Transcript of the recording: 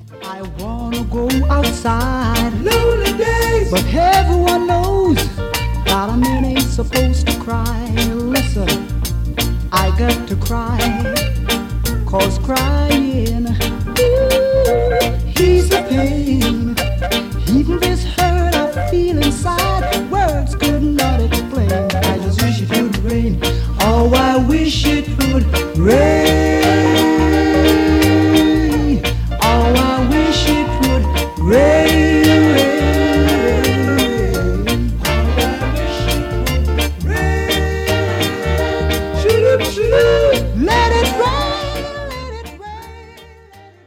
I wanna go outside, lonely days, but everyone knows that a man ain't supposed to cry. Listen, I got to cry, 'cause crying